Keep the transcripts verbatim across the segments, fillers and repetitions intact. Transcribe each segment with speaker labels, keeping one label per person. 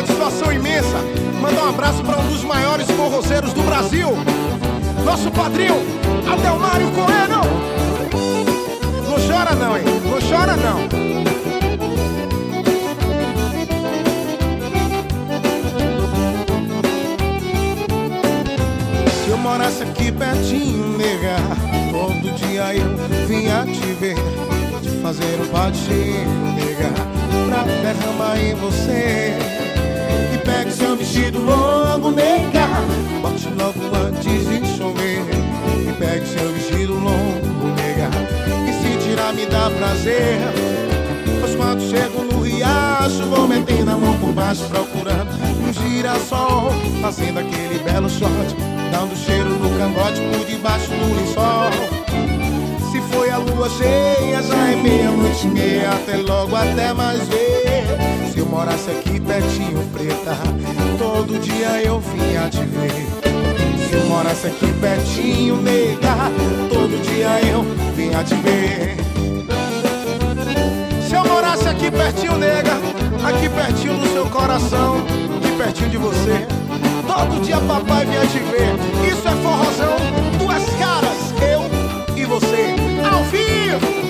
Speaker 1: satisfação imensa mandar um abraço para um dos maiores forrozeiros do Brasil, nosso padrinho, Adelmário Coelho. Não chora não, hein? Não chora não. Se eu morasse aqui pertinho, nega, todo dia eu vinha te ver, te fazer um patinho, nega, pra derramar em você. E pegue seu vestido longo, nega, bote logo antes de chover. E pegue seu vestido longo, nega, e se tirar me dá prazer. Pois quando chego no riacho, vou metendo a mão por baixo procurando um girassol, fazendo aquele belo shot, dando cheiro no cangote por debaixo do lençol. Se foi a lua cheia, já é meia-noite e meia, até logo, até mais ver. Se eu morasse aqui pertinho, preta, todo dia eu vinha te ver. Se eu morasse aqui pertinho, nega, todo dia eu vinha te ver. Se eu morasse aqui pertinho, nega, aqui pertinho do seu coração, aqui pertinho de você, todo dia papai vinha te ver. Isso é forrozão, duas caras, eu e você, ao vivo.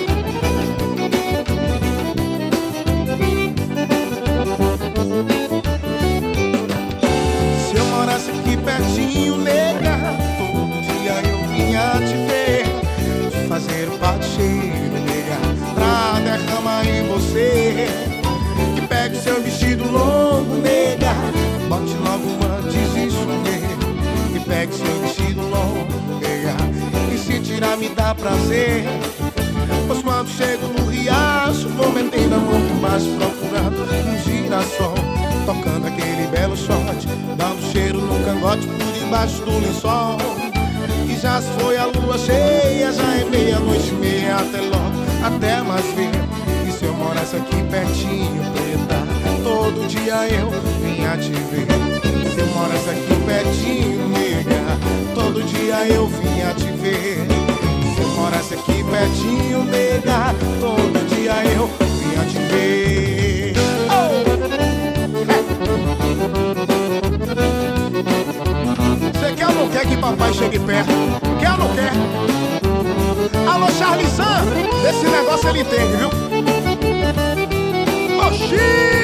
Speaker 1: Se eu morasse aqui pertinho, nega, todo dia eu vinha te ver, te fazer o pato cheiro, nega, pra derramar em você. Que pegue seu vestido longo, nega, bote logo antes de chover. E pegue seu vestido longo, nega, e se tirar me dá prazer. Pois quando chego no riacho, vou metendo a mão por baixo procurando um girassol, tocando aquele belo shot, dando cheiro no cangote por debaixo do lençol. E já se foi a lua cheia, já é meia-noite e meia, até logo, até mais ver. E se eu morasse aqui pertinho, preta, todo dia eu vinha te ver. Se eu morasse aqui pertinho, nega, todo dia eu vinha te ver. Se eu morasse aqui pertinho, nega, todo dia eu vinha te ver. Oh! Você quer ou não quer que papai chegue perto? Quer ou não quer? Alô, Charlie San, esse negócio ele entende, viu? Oxi!